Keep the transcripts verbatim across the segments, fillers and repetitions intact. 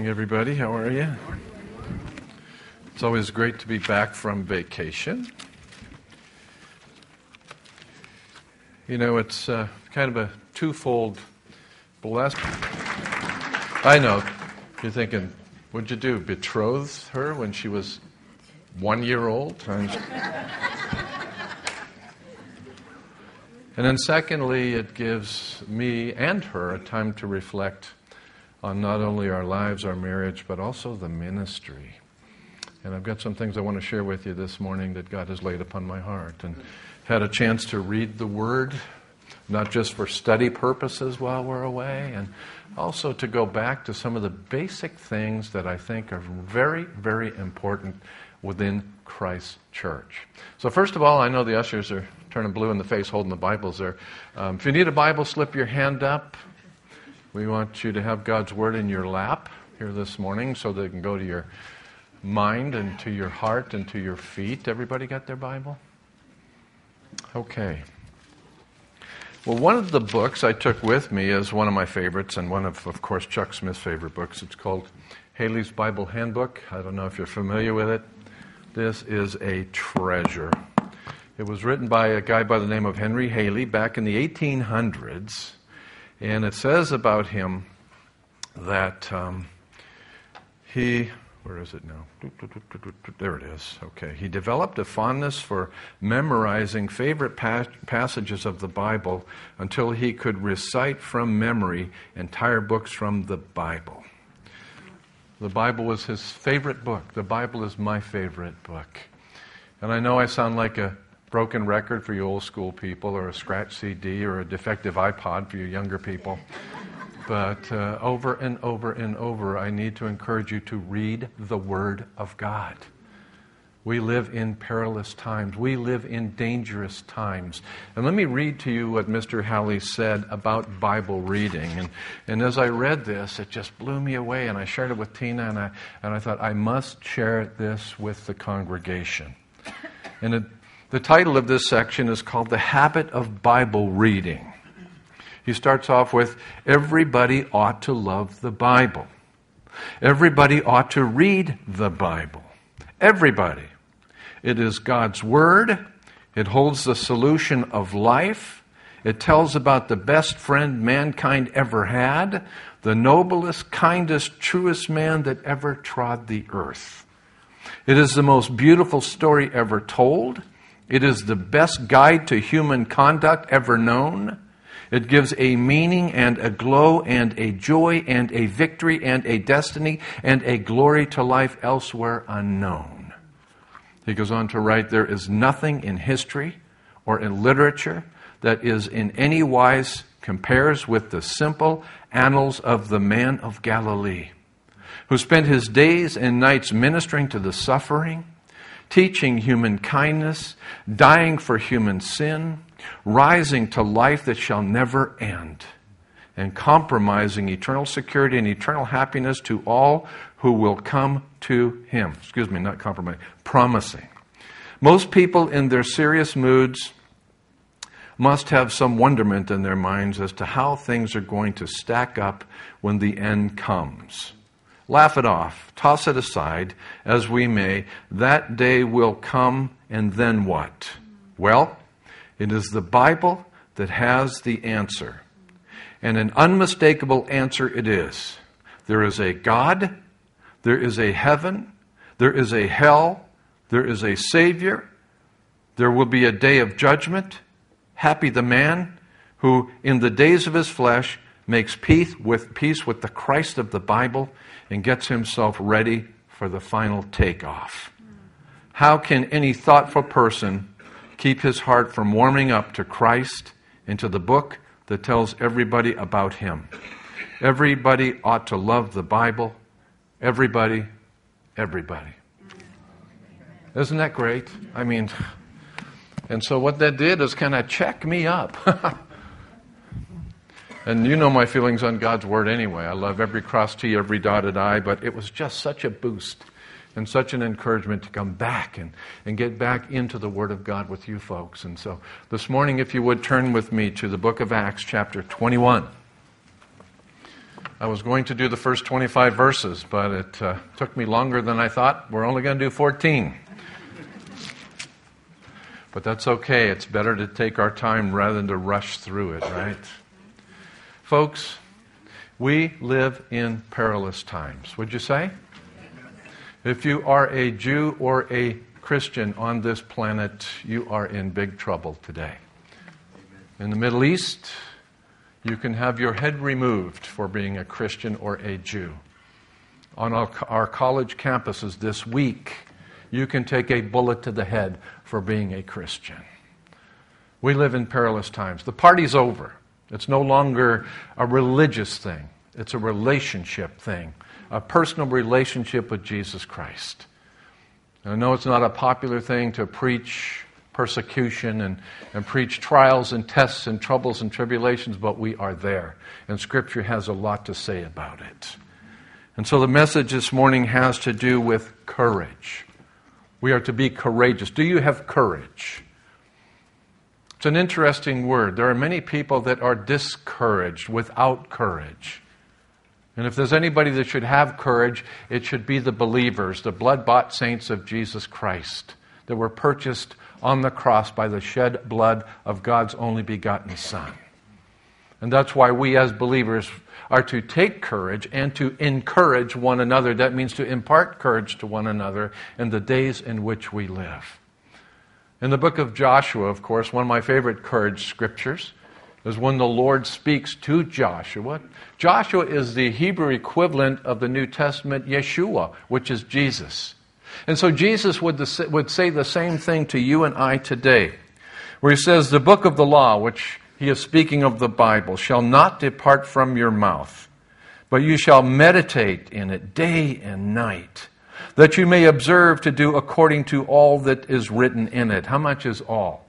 everybody. How are you? It's always great to be back from vacation. You know, it's uh, kind of a twofold blessing. I know. You're thinking, what'd you do, betroth her when she was one year old? And then secondly, it gives me and her a time to reflect on not only our lives, our marriage, but also the ministry. And I've got some things I want to share with you this morning that God has laid upon my heart. And had a chance to read the Word, not just for study purposes while we're away, and also to go back to some of the basic things that I think are very, very important within Christ's church. So first of all, I know the ushers are turning blue in the face holding the Bibles there. Um, if you need a Bible, slip your hand up. We want you to have God's Word in your lap here this morning so that it can go to your mind and to your heart and to your feet. Everybody got their Bible? Okay. Well, one of the books I took with me is one of my favorites and one of, of course, Chuck Smith's favorite books. It's called Haley's Bible Handbook. I don't know if you're familiar with it. This is a treasure. It was written by a guy by the name of Henry Haley back in the eighteen hundreds. And it says about him that um, he, where is it now? There it is. Okay. He developed a fondness for memorizing favorite pa- passages of the Bible until he could recite from memory entire books from the Bible. The Bible was his favorite book. The Bible is my favorite book. And I know I sound like a broken record for you old school people, or a scratch C D, or a defective iPod for you younger people. But uh, over and over and over, I need to encourage you to read the Word of God. We live in perilous times. We live in dangerous times. And let me read to you what Mister Haley said about Bible reading. And, and as I read this, it just blew me away. And I shared it with Tina, and I, and I thought, I must share this with the congregation. And it The title of this section is called The Habit of Bible Reading. He starts off with, everybody ought to love the Bible. Everybody ought to read the Bible. Everybody. It is God's Word. It holds the solution of life. It tells about the best friend mankind ever had, the noblest, kindest, truest man that ever trod the earth. It is the most beautiful story ever told. It is the best guide to human conduct ever known. It gives a meaning and a glow and a joy and a victory and a destiny and a glory to life elsewhere unknown. He goes on to write, there is nothing in history or in literature that is in any wise compares with the simple annals of the man of Galilee, who spent his days and nights ministering to the suffering, teaching human kindness, dying for human sin, rising to life that shall never end, and compromising eternal security and eternal happiness to all who will come to him. Excuse me, not compromise, promising. Most people in their serious moods must have some wonderment in their minds as to how things are going to stack up when the end comes. Laugh it off, toss it aside, as we may. That day will come, and then what? Well, it is the Bible that has the answer. And an unmistakable answer it is. There is a God, there is a heaven, there is a hell, there is a Savior, there will be a day of judgment. Happy the man who, in the days of his flesh, makes peace with, peace with the Christ of the Bible and gets himself ready for the final takeoff. How can any thoughtful person keep his heart from warming up to Christ and to the book that tells everybody about him? Everybody ought to love the Bible. Everybody, everybody. Isn't that great? I mean, and so what that did is kind of check me up. And you know my feelings on God's Word anyway. I love every crossed T, every dotted I, but it was just such a boost and such an encouragement to come back and, and get back into the Word of God with you folks. And so this morning, if you would, turn with me to the book of Acts, chapter twenty-one. I was going to do the first twenty-five verses, but it uh, took me longer than I thought. We're only going to do fourteen. But that's okay. It's better to take our time rather than to rush through it, right? Folks, we live in perilous times. Would you say? If you are a Jew or a Christian on this planet, you are in big trouble today. In the Middle East, you can have your head removed for being a Christian or a Jew. On our, our college campuses this week, you can take a bullet to the head for being a Christian. We live in perilous times. The party's over. It's no longer a religious thing. It's a relationship thing, a personal relationship with Jesus Christ. And I know it's not a popular thing to preach persecution and, and preach trials and tests and troubles and tribulations, but we are there. And Scripture has a lot to say about it. And so the message this morning has to do with courage. We are to be courageous. Do you have courage? It's an interesting word. There are many people that are discouraged, without courage. And if there's anybody that should have courage, it should be the believers, the blood-bought saints of Jesus Christ, that were purchased on the cross by the shed blood of God's only begotten Son. And that's why we as believers are to take courage and to encourage one another. That means to impart courage to one another in the days in which we live. In the book of Joshua, of course, one of my favorite courage scriptures is when the Lord speaks to Joshua. Joshua is the Hebrew equivalent of the New Testament Yeshua, which is Jesus. And so Jesus would, would say the same thing to you and I today, where he says, the book of the law, which he is speaking of the Bible, shall not depart from your mouth, but you shall meditate in it day and night, that you may observe to do according to all that is written in it. How much is all?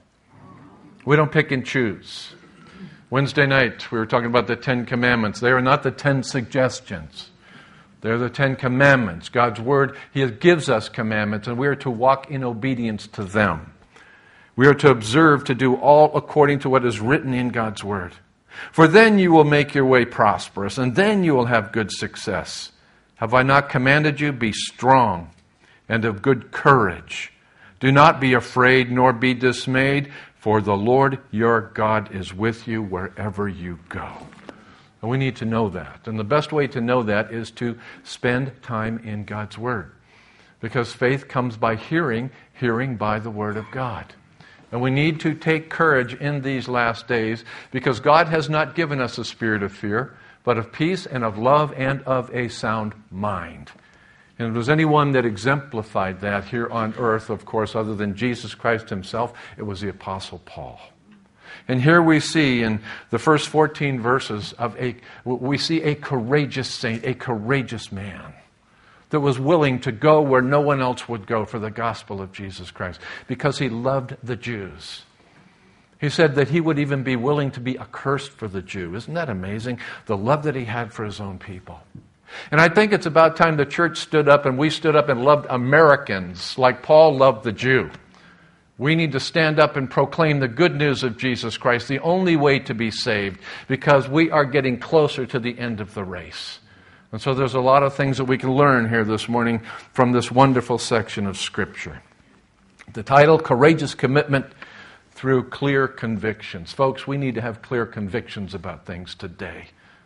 We don't pick and choose. Wednesday night, we were talking about the Ten Commandments. They are not the Ten Suggestions. They're the Ten Commandments. God's Word, He gives us commandments, and we are to walk in obedience to them. We are to observe to do all according to what is written in God's Word. For then you will make your way prosperous, and then you will have good success. Have I not commanded you? Be strong and of good courage. Do not be afraid nor be dismayed, for the Lord your God is with you wherever you go. And we need to know that. And the best way to know that is to spend time in God's Word. Because faith comes by hearing, hearing by the Word of God. And we need to take courage in these last days because God has not given us a spirit of fear, but of peace and of love and of a sound mind. And if there's anyone that exemplified that here on earth, of course, other than Jesus Christ himself, it was the Apostle Paul. And here we see in the first fourteen verses of a, we see a courageous saint, a courageous man that was willing to go where no one else would go for the gospel of Jesus Christ because he loved the Jews. He said that he would even be willing to be accursed for the Jew. Isn't that amazing? The love that he had for his own people. And I think it's about time the church stood up and we stood up and loved Americans like Paul loved the Jew. We need to stand up and proclaim the good news of Jesus Christ, the only way to be saved, because we are getting closer to the end of the race. And so there's a lot of things that we can learn here this morning from this wonderful section of Scripture. The title, Courageous Commitment Through Clear Convictions. Folks, we need to have clear convictions about things today.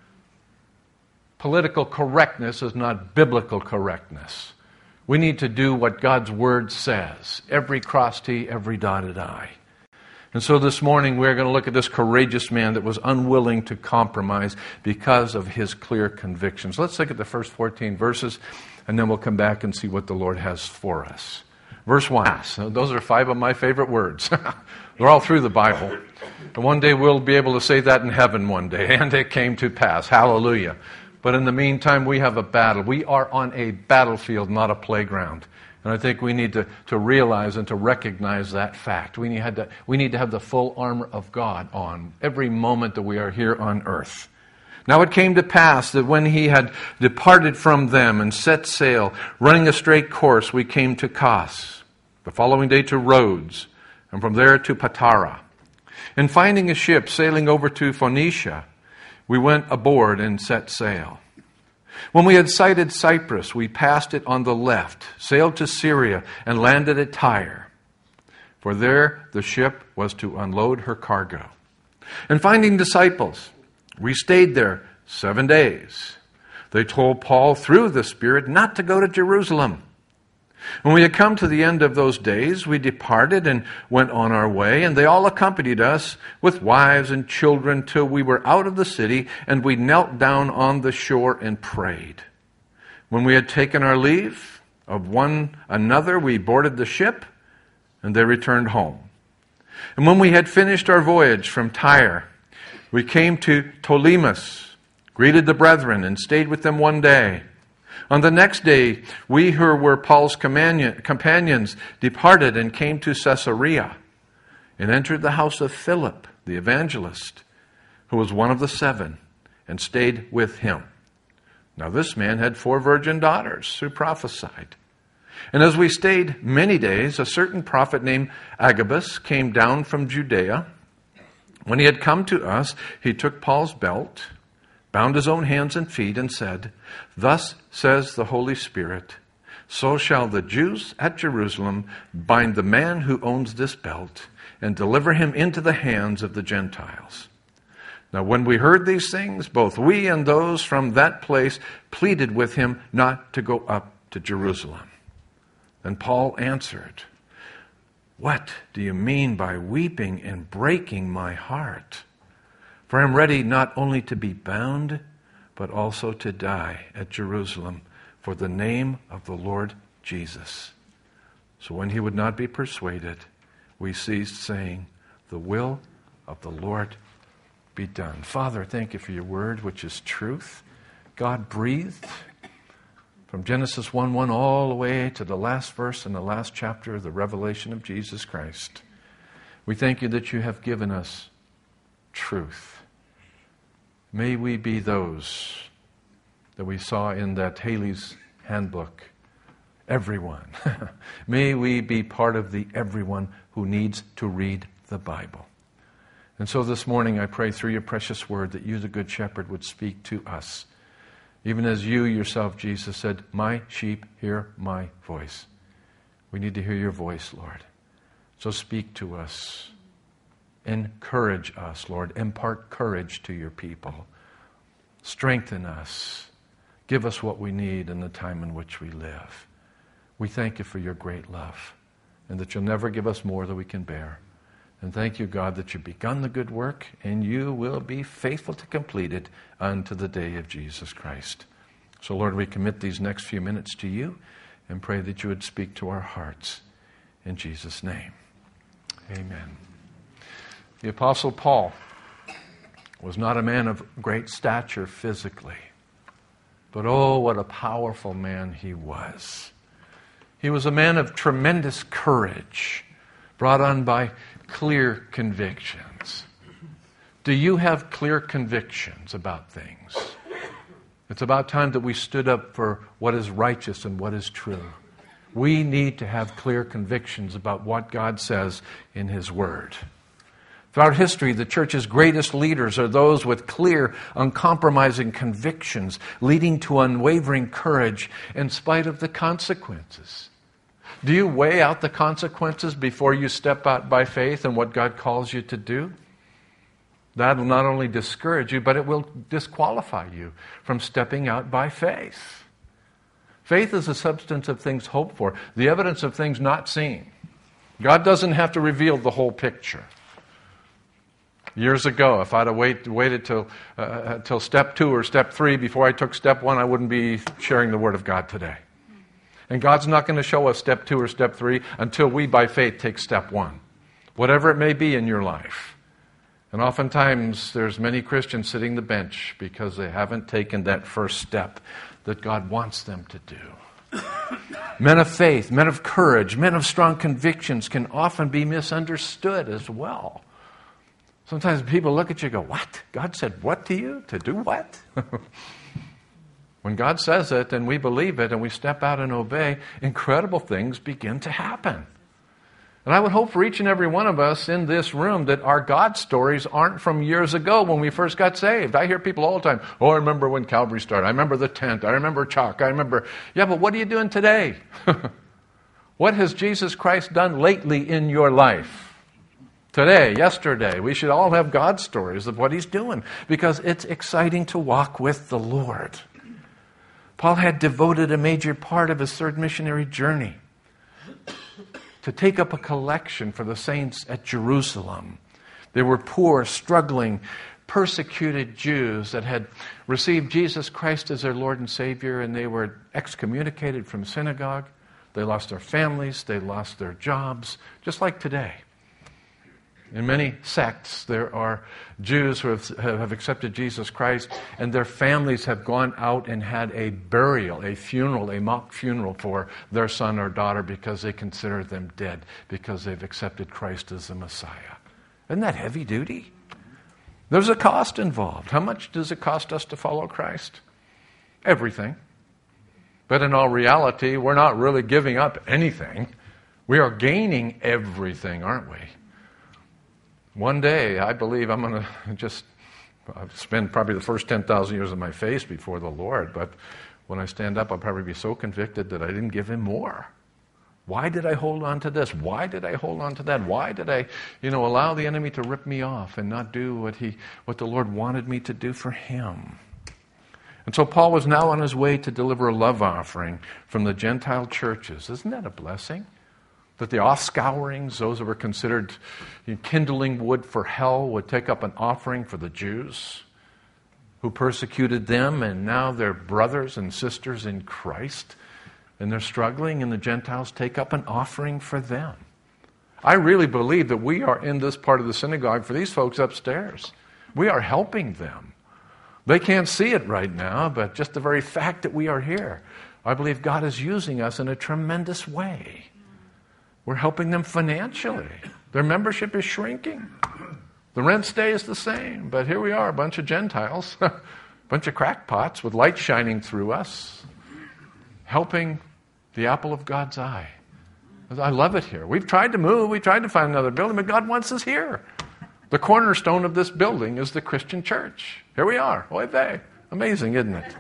Political correctness is not biblical correctness. We need to do what God's Word says. Every crossed T, every dotted I. And so this morning we're going to look at this courageous man that was unwilling to compromise because of his clear convictions. Let's look at the first fourteen verses, and then we'll come back and see what the Lord has for us. Verse one. Those are five of my favorite words. They're all through the Bible. And one day we'll be able to say that in heaven one day. And it came to pass. Hallelujah. But in the meantime, we have a battle. We are on a battlefield, not a playground. And I think we need to, to realize and to recognize that fact. We need, to, we need to have the full armor of God on every moment that we are here on earth. Now it came to pass that when he had departed from them and set sail, running a straight course, we came to Kos, the following day to Rhodes, and from there to Patara. And finding a ship sailing over to Phoenicia, we went aboard and set sail. When we had sighted Cyprus, we passed it on the left, sailed to Syria, and landed at Tyre. For there the ship was to unload her cargo. And finding disciples, we stayed there seven days. They told Paul through the Spirit not to go to Jerusalem. When we had come to the end of those days, we departed and went on our way, and they all accompanied us with wives and children till we were out of the city, and we knelt down on the shore and prayed. When we had taken our leave of one another, we boarded the ship, and they returned home. And when we had finished our voyage from Tyre, we came to Ptolemais, greeted the brethren, and stayed with them one day. On the next day, we who were Paul's companions departed and came to Caesarea, and entered the house of Philip, the evangelist, who was one of the seven, and stayed with him. Now this man had four virgin daughters who prophesied. And as we stayed many days, a certain prophet named Agabus came down from Judea. When he had come to us, he took Paul's belt, bound his own hands and feet, and said, "Thus says the Holy Spirit, so shall the Jews at Jerusalem bind the man who owns this belt and deliver him into the hands of the Gentiles." Now when we heard these things, both we and those from that place pleaded with him not to go up to Jerusalem. Then Paul answered, "What do you mean by weeping and breaking my heart? For I am ready not only to be bound, but also to die at Jerusalem for the name of the Lord Jesus." So when he would not be persuaded, we ceased, saying, "The will of the Lord be done." Father, thank you for your word, which is truth. God breathed from Genesis one one all the way to the last verse in the last chapter of the revelation of Jesus Christ. We thank you that you have given us truth. May we be those that we saw in that Haley's handbook. Everyone. May we be part of the everyone who needs to read the Bible. And so this morning I pray through your precious word that you, the Good Shepherd, would speak to us. Even as you yourself, Jesus, said, "My sheep hear my voice." We need to hear your voice, Lord. So speak to us. Encourage us, Lord. Impart courage to your people. Strengthen us. Give us what we need in the time in which we live. We thank you for your great love, and that you'll never give us more than we can bear. And thank you, God, that you've begun the good work, and you will be faithful to complete it unto the day of Jesus Christ. So, Lord, we commit these next few minutes to you and pray that you would speak to our hearts. In Jesus' name, amen. The Apostle Paul was not a man of great stature physically, but oh, what a powerful man he was. He was a man of tremendous courage, brought on by clear convictions. Do you have clear convictions about things? It's about time that we stood up for what is righteous and what is true. We need to have clear convictions about what God says in His Word. Throughout history, the church's greatest leaders are those with clear, uncompromising convictions, leading to unwavering courage in spite of the consequences. Do you weigh out the consequences before you step out by faith in what God calls you to do? That will not only discourage you, but it will disqualify you from stepping out by faith. Faith is the substance of things hoped for, the evidence of things not seen. God doesn't have to reveal the whole picture. Years ago, if I'd have wait, waited till, uh, till step two or step three before I took step one, I wouldn't be sharing the Word of God today. And God's not going to show us step two or step three until we, by faith, take step one, whatever it may be in your life. And oftentimes, there's many Christians sitting the bench because they haven't taken that first step that God wants them to do. Men of faith, men of courage, men of strong convictions can often be misunderstood as well. Sometimes people look at you and go, "What? God said what to you? To do what?" When God says it and we believe it and we step out and obey, incredible things begin to happen. And I would hope for each and every one of us in this room that our God stories aren't from years ago when we first got saved. I hear people all the time, oh, I remember when Calvary started. I remember the tent. I remember Chuck. I remember. Yeah, but what are you doing today? What has Jesus Christ done lately in your life? Today, yesterday. We should all have God stories of what He's doing because it's exciting to walk with the Lord. Paul had devoted a major part of his third missionary journey to take up a collection for the saints at Jerusalem. They were poor, struggling, persecuted Jews that had received Jesus Christ as their Lord and Savior, and they were excommunicated from synagogue. They lost their families, they lost their jobs, just like today. In many sects, there are Jews who have, have accepted Jesus Christ, and their families have gone out and had a burial, a funeral, a mock funeral for their son or daughter because they consider them dead, because they've accepted Christ as the Messiah. Isn't that heavy duty? There's a cost involved. How much does it cost us to follow Christ? Everything. But in all reality, we're not really giving up anything. We are gaining everything, aren't we? One day, I believe I'm going to just spend probably the first ten thousand years of my face before the Lord, but when I stand up, I'll probably be so convicted that I didn't give Him more. Why did I hold on to this? Why did I hold on to that? Why did I, you know, allow the enemy to rip me off and not do what he, what the Lord wanted me to do for Him? And so Paul was now on his way to deliver a love offering from the Gentile churches. Isn't that a blessing? That the offscourings, those that were considered kindling wood for hell, would take up an offering for the Jews who persecuted them, and now they're brothers and sisters in Christ, and they're struggling, and the Gentiles take up an offering for them. I really believe that we are in this part of the synagogue for these folks upstairs. We are helping them. They can't see it right now, but just the very fact that we are here, I believe God is using us in a tremendous way. We're helping them financially. Their membership is shrinking. The rent stays the same. But here we are, a bunch of Gentiles, a bunch of crackpots with light shining through us, helping the apple of God's eye. I love it here. We've tried to move. We've tried to find another building, but God wants us here. The cornerstone of this building is the Christian church. Here we are. Oy vey. Amazing, isn't it?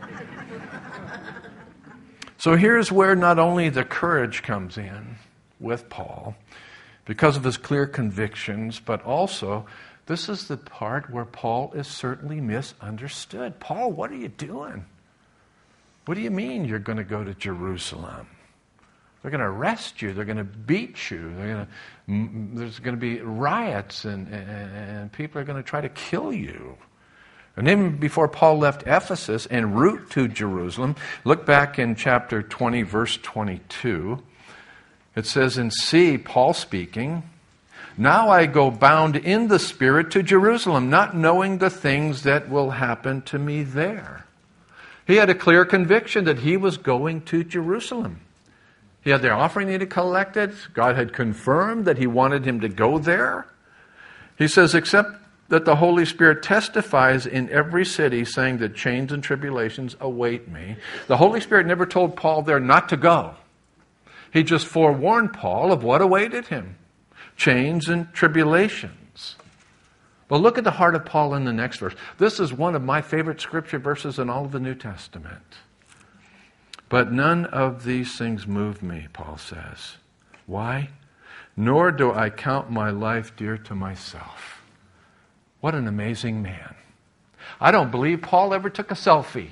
So here's where not only the courage comes in with Paul, because of his clear convictions, but also this is the part where Paul is certainly misunderstood. Paul, what are you doing? What do you mean you're going to go to Jerusalem? They're going to arrest you. They're going to beat you. They're going to, there's going to be riots, and, and, and people are going to try to kill you. And even before Paul left Ephesus en route to Jerusalem, look back in chapter twenty, verse twenty-two. It says, and see, Paul speaking, now I go bound in the Spirit to Jerusalem, not knowing the things that will happen to me there. He had a clear conviction that he was going to Jerusalem. He had the offering he had collected. God had confirmed that He wanted him to go there. He says, except that the Holy Spirit testifies in every city, saying that chains and tribulations await me. The Holy Spirit never told Paul there not to go. He just forewarned Paul of what awaited him. Chains and tribulations. But look at the heart of Paul in the next verse. This is one of my favorite scripture verses in all of the New Testament. But none of these things move me, Paul says. Why? Nor do I count my life dear to myself. What an amazing man. I don't believe Paul ever took a selfie.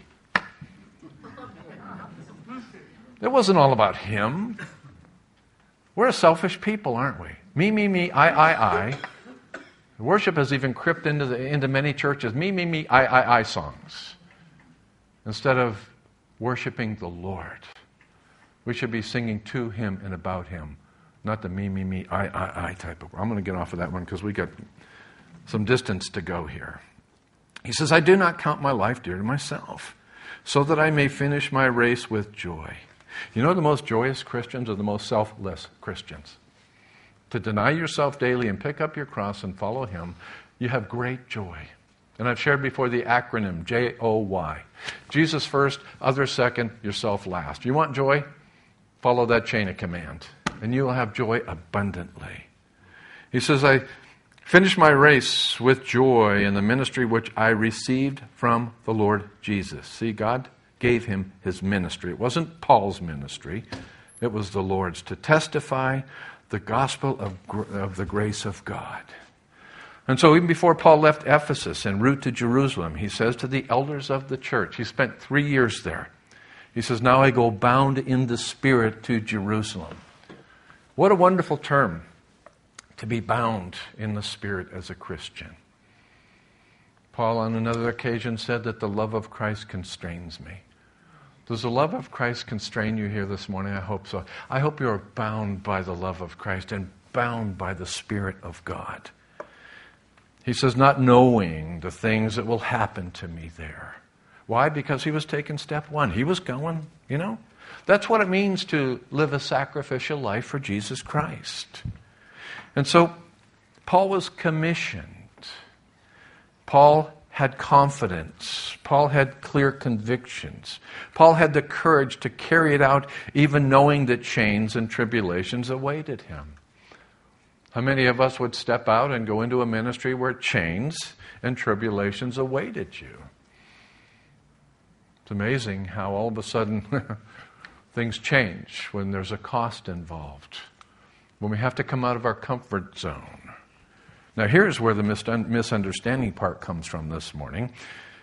It wasn't all about him. We're a selfish people, aren't we? Me, me, me, I, I, I. Worship has even crept into the, into many churches. Me, me, me, I, I, I songs. Instead of worshiping the Lord. We should be singing to Him and about Him, not the me, me, me, I, I, I type of. I'm going to get off of that one because we got some distance to go here. He says, I do not count my life dear to myself, so that I may finish my race with joy. You know, the most joyous Christians are the most selfless Christians. To deny yourself daily and pick up your cross and follow Him, you have great joy. And I've shared before the acronym J O Y. Jesus first, others second, yourself last. You want joy? Follow that chain of command. and you will have joy abundantly. He says, I finished my race with joy in the ministry which I received from the Lord Jesus. See, God gave him his ministry. It wasn't Paul's ministry. It was the Lord's, to testify the gospel of, of the grace of God. And so even before Paul left Ephesus en route to Jerusalem, he says to the elders of the church, he spent three years there. He says, now I go bound in the Spirit to Jerusalem. What a wonderful term, to be bound in the Spirit as a Christian. Paul on another occasion said that the love of Christ constrains me. Does the love of Christ constrain you here this morning? I hope so. I hope you are bound by the love of Christ and bound by the Spirit of God. He says, not knowing the things that will happen to me there. Why? Because he was taking step one. He was going, you know. That's what it means to live a sacrificial life for Jesus Christ. And so, Paul was commissioned. Paul had confidence. Paul had clear convictions. Paul had the courage to carry it out, even knowing that chains and tribulations awaited him. How many of us would step out and go into a ministry where chains and tribulations awaited you? It's amazing how all of a sudden things change when there's a cost involved, when we have to come out of our comfort zone. Now here's where the misunderstanding part comes from this morning.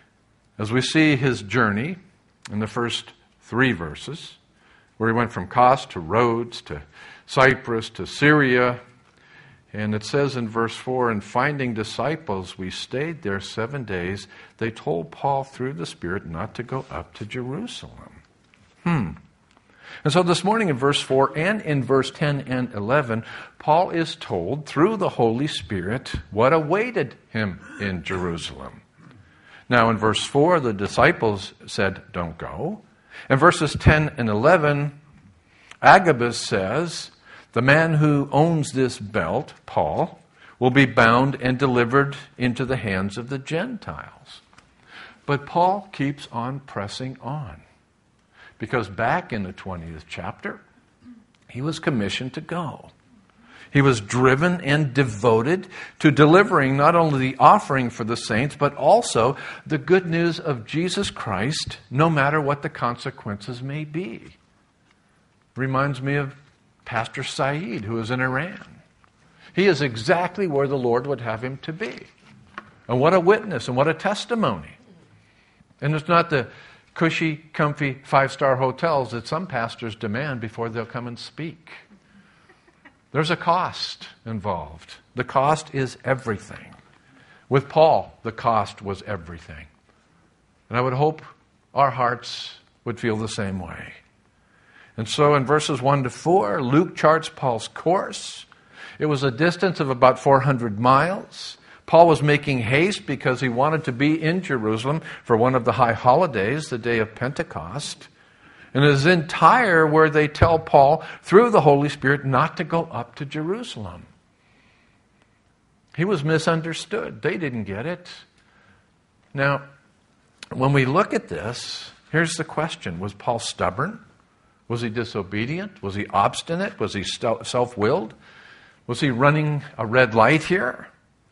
As we see his journey in the first three verses, where he went from Kos to Rhodes to Cyprus to Syria. And it says in verse four, and finding disciples, we stayed there seven days. They told Paul through the Spirit not to go up to Jerusalem. Hmm. And so this morning in verse four and in verse ten and eleven, Paul is told through the Holy Spirit what awaited him in Jerusalem. Now in verse four, the disciples said, don't go. In verses ten and eleven, Agabus says, the man who owns this belt, Paul, will be bound and delivered into the hands of the Gentiles. But Paul keeps on pressing on. Because back in the twentieth chapter, he was commissioned to go. He was driven and devoted to delivering not only the offering for the saints, but also the good news of Jesus Christ, no matter what the consequences may be. Reminds me of Pastor Saeed, who is in Iran. He is exactly where the Lord would have him to be. And what a witness and what a testimony. And it's not the cushy, comfy, five-star hotels that some pastors demand before they'll come and speak. There's a cost involved. The cost is everything. With Paul, the cost was everything. And I would hope our hearts would feel the same way. And so in verses one to four, Luke charts Paul's course. It was a distance of about four hundred miles. Paul was making haste because he wanted to be in Jerusalem for one of the high holidays, the day of Pentecost. And it is in Tyre where they tell Paul, through the Holy Spirit, not to go up to Jerusalem. He was misunderstood. They didn't get it. Now, when we look at this, here's the question. Was Paul stubborn? Was he disobedient? Was he obstinate? Was he self-willed? Was he running a red light here?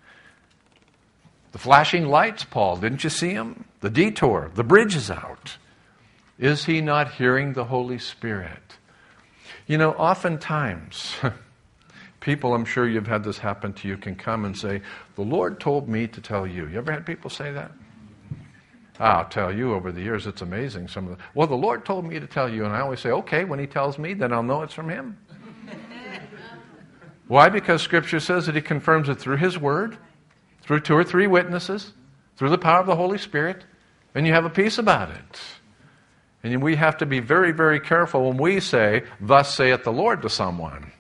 The flashing lights, Paul, didn't you see him? The detour, the bridge is out. Is he not hearing the Holy Spirit? You know, oftentimes, people, I'm sure you've had this happen to you, can come and say, the Lord told me to tell you. You ever had people say that? I'll tell you, over the years, it's amazing. Some of the, well, the Lord told me to tell you, and I always say, okay, when he tells me, then I'll know it's from him. Why? Because Scripture says that he confirms it through his word, through two or three witnesses, through the power of the Holy Spirit, and you have a peace about it. And we have to be very, very careful when we say, thus saith the Lord to someone.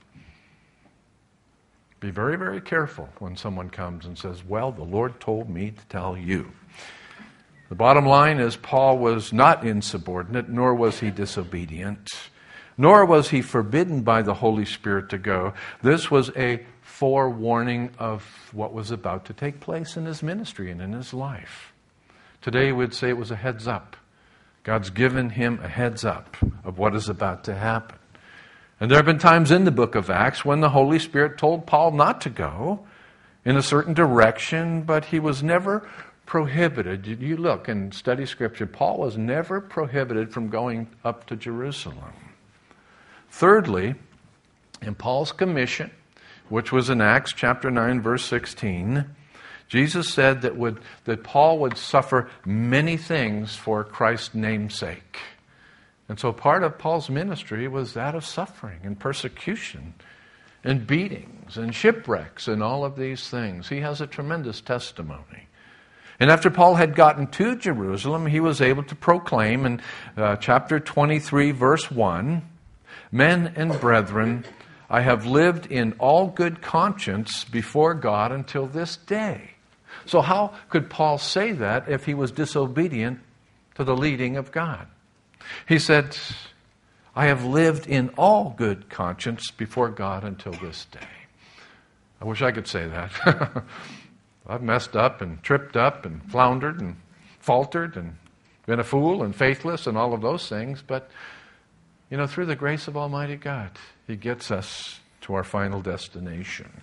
Be very, very careful when someone comes and says, well, the Lord told me to tell you. The bottom line is Paul was not insubordinate, nor was he disobedient, nor was he forbidden by the Holy Spirit to go. This was a forewarning of what was about to take place in his ministry and in his life. Today we'd say it was a heads up. God's given him a heads up of what is about to happen. And there have been times in the book of Acts when the Holy Spirit told Paul not to go in a certain direction, but he was never prohibited. You look and study Scripture, Paul was never prohibited from going up to Jerusalem. Thirdly, in Paul's commission, which was in Acts chapter nine, verse sixteen, Jesus said that, would, that Paul would suffer many things for Christ's name's sake. And so part of Paul's ministry was that of suffering and persecution and beatings and shipwrecks and all of these things. He has a tremendous testimony. And after Paul had gotten to Jerusalem, he was able to proclaim in uh, chapter twenty-three, verse one, "Men and brethren, I have lived in all good conscience before God until this day." So how could Paul say that if he was disobedient to the leading of God? He said, "I have lived in all good conscience before God until this day." I wish I could say that. I've messed up and tripped up and floundered and faltered and been a fool and faithless and all of those things. But, you know, through the grace of Almighty God, He gets us to our final destination.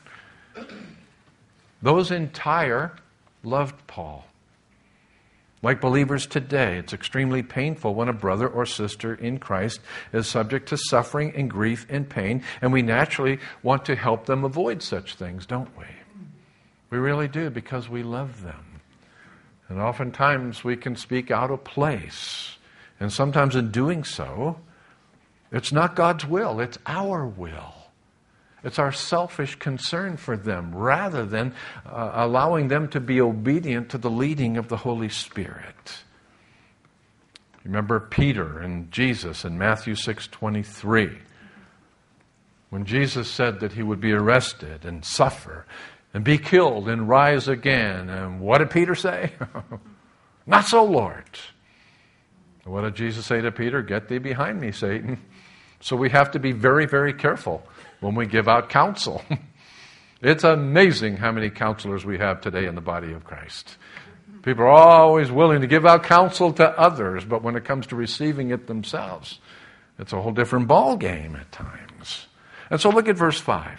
Those in Tyre loved Paul. Like believers today, it's extremely painful when a brother or sister in Christ is subject to suffering and grief and pain, and we naturally want to help them avoid such things, don't we? We really do, because we love them. And oftentimes we can speak out of place. And sometimes in doing so, it's not God's will, it's our will. It's our selfish concern for them, rather than uh, allowing them to be obedient to the leading of the Holy Spirit. Remember Peter and Jesus in Matthew six twenty-three. When Jesus said that He would be arrested and suffer and be killed and rise again. And what did Peter say? "Not so, Lord." What did Jesus say to Peter? "Get thee behind me, Satan." So we have to be very, very careful when we give out counsel. It's amazing how many counselors we have today in the body of Christ. People are always willing to give out counsel to others, but when it comes to receiving it themselves, it's a whole different ball game at times. And so look at verse five.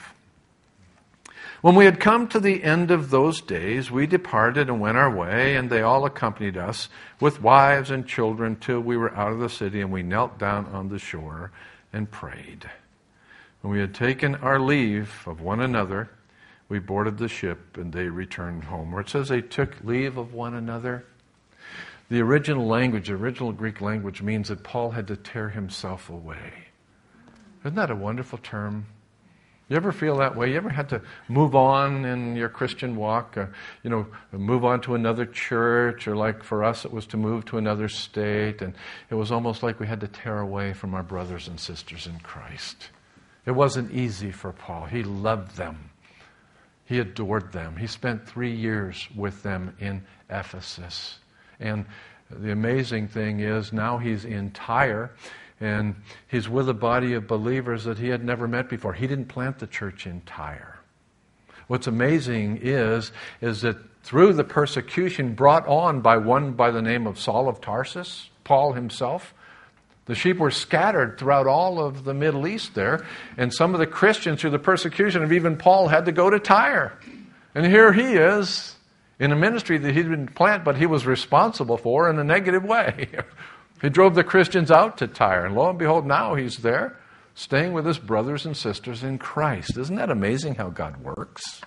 "When we had come to the end of those days, we departed and went our way, and they all accompanied us with wives and children till we were out of the city, and we knelt down on the shore and prayed. When we had taken our leave of one another, we boarded the ship, and they returned home." Where it says they took leave of one another, the original language, the original Greek language, means that Paul had to tear himself away. Isn't that a wonderful term? You ever feel that way? You ever had to move on in your Christian walk? Uh, you know, move on to another church, or like for us, it was to move to another state, and it was almost like we had to tear away from our brothers and sisters in Christ. It wasn't easy for Paul. He loved them. He adored them. He spent three years with them in Ephesus. And the amazing thing is, now he's in Tyre, and he's with a body of believers that he had never met before. He didn't plant the church in Tyre. What's amazing is, is that through the persecution brought on by one by the name of Saul of Tarsus, Paul himself, the sheep were scattered throughout all of the Middle East there, and some of the Christians through the persecution of even Paul had to go to Tyre. And here he is in a ministry that he didn't plant, but he was responsible for in a negative way. He drove the Christians out to Tyre, and lo and behold, now he's there, staying with his brothers and sisters in Christ. Isn't that amazing how God works?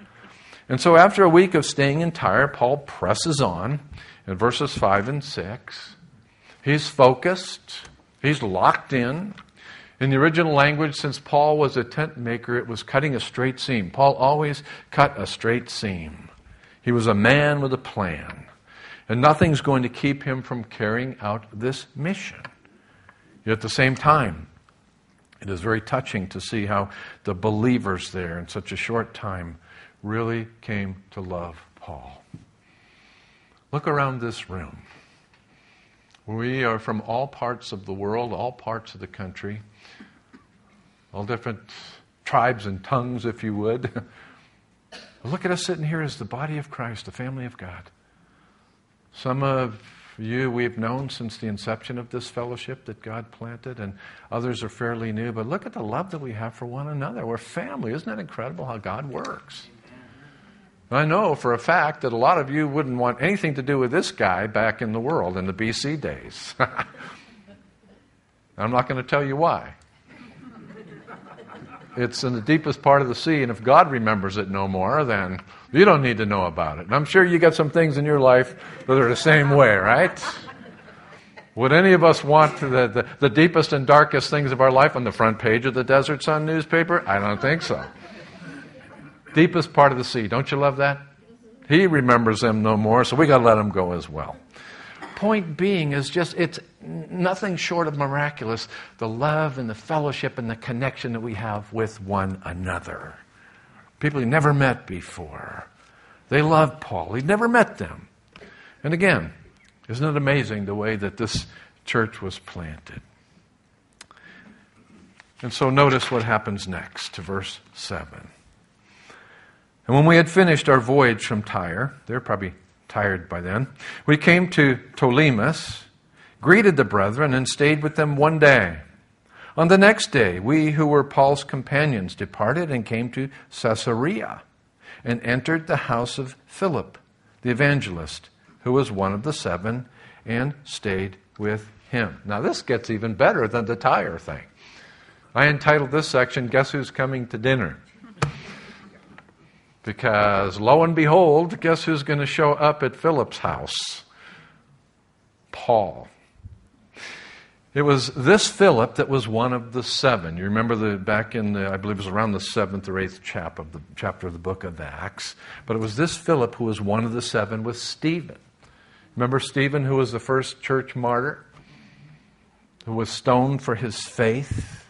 And so after a week of staying in Tyre, Paul presses on in verses five and six. He's focused. He's locked in. In the original language, since Paul was a tent maker, it was cutting a straight seam. Paul always cut a straight seam. He was a man with a plan. And nothing's going to keep him from carrying out this mission. Yet at the same time, it is very touching to see how the believers there in such a short time really came to love Paul. Look around this room. We are from all parts of the world, all parts of the country, all different tribes and tongues, if you would. Look at us sitting here as the body of Christ, the family of God. Some of For you, we've known since the inception of this fellowship that God planted, and others are fairly new. But look at the love that we have for one another. We're family. Isn't that incredible how God works? I know for a fact that a lot of you wouldn't want anything to do with this guy back in the world in the B C days. I'm not going to tell you why. It's in the deepest part of the sea, and if God remembers it no more, then you don't need to know about it. And I'm sure you got some things in your life that are the same way, right? Would any of us want the, the, the deepest and darkest things of our life on the front page of the Desert Sun newspaper? I don't think so. Deepest part of the sea. Don't you love that? He remembers them no more, so we got to let them go as well. Point being is just, it's nothing short of miraculous, the love and the fellowship and the connection that we have with one another. People he never met before. They loved Paul. He'd never met them. And again, isn't it amazing the way that this church was planted? And so notice what happens next to verse seven. And when we had finished our voyage from Tyre, they're probably tired by then, we came to Ptolemais, greeted the brethren, and stayed with them one day. On the next day, we who were Paul's companions departed and came to Caesarea, and entered the house of Philip, the evangelist, who was one of the seven, and stayed with him. Now this gets even better than the Tyre thing. I entitled this section, Guess Who's Coming to Dinner? Because lo and behold, guess who's going to show up at Philip's house? Paul. It was this Philip that was one of the seven. You remember the back in the, I believe it was around the seventh or eighth chap of the, chapter of the book of Acts. But it was this Philip who was one of the seven with Stephen. Remember Stephen, who was the first church martyr? Who was stoned for his faith?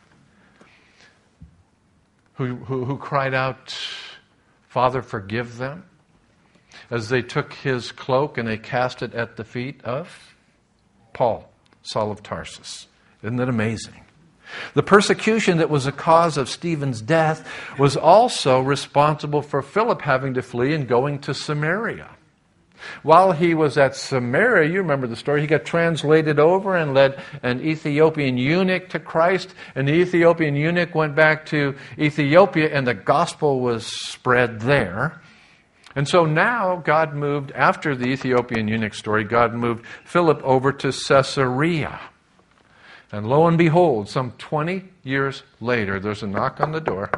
Who, who, who cried out, Father, forgive them, as they took his cloak and they cast it at the feet of Paul, Saul of Tarsus. Isn't that amazing? The persecution that was the cause of Stephen's death was also responsible for Philip having to flee and going to Samaria. While he was at Samaria, you remember the story, he got translated over and led an Ethiopian eunuch to Christ, and the Ethiopian eunuch went back to Ethiopia and the gospel was spread there. And so now God moved, after the Ethiopian eunuch story, God moved Philip over to Caesarea. And lo and behold, some twenty years later, there's a knock on the door.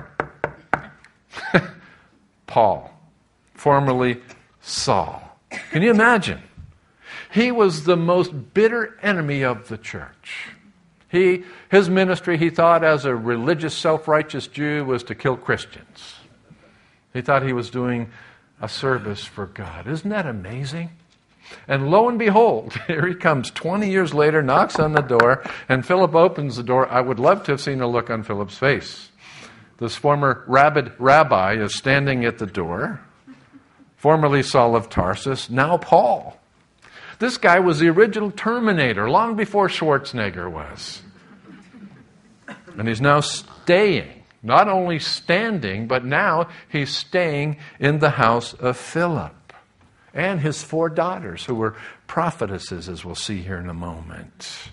Paul, formerly Saul. Can you imagine? He was the most bitter enemy of the church. He, his ministry, he thought as a religious, self-righteous Jew, was to kill Christians. He thought he was doing a service for God. Isn't that amazing? And lo and behold, here he comes twenty years later, knocks on the door, and Philip opens the door. I would love to have seen a look on Philip's face. This former rabid rabbi is standing at the door. Formerly Saul of Tarsus, now Paul. This guy was the original Terminator, long before Schwarzenegger was. And he's now staying, not only standing, but now he's staying in the house of Philip. And his four daughters, who were prophetesses, as we'll see here in a moment.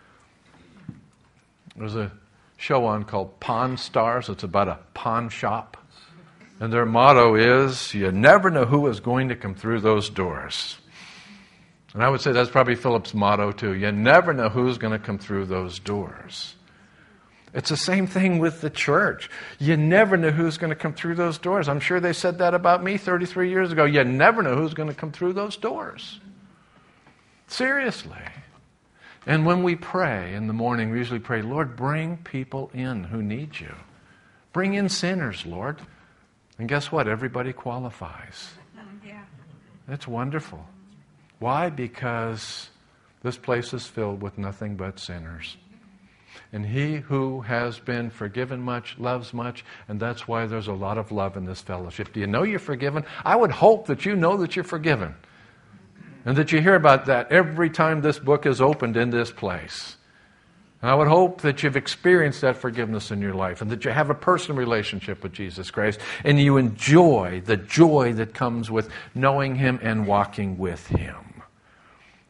There's a show on called Pawn Stars. It's about a pawn shop. And their motto is, you never know who is going to come through those doors. And I would say that's probably Philip's motto too. You never know who's going to come through those doors. It's the same thing with the church. You never know who's going to come through those doors. I'm sure they said that about me thirty-three years ago. You never know who's going to come through those doors. Seriously. And when we pray in the morning, we usually pray, Lord, bring people in who need you. Bring in sinners, Lord. And guess what? Everybody qualifies. Yeah. That's wonderful. Why? Because this place is filled with nothing but sinners. And he who has been forgiven much loves much, and that's why there's a lot of love in this fellowship. Do you know you're forgiven? I would hope that you know that you're forgiven. And that you hear about that every time this book is opened in this place. And I would hope that you've experienced that forgiveness in your life and that you have a personal relationship with Jesus Christ and you enjoy the joy that comes with knowing Him and walking with Him.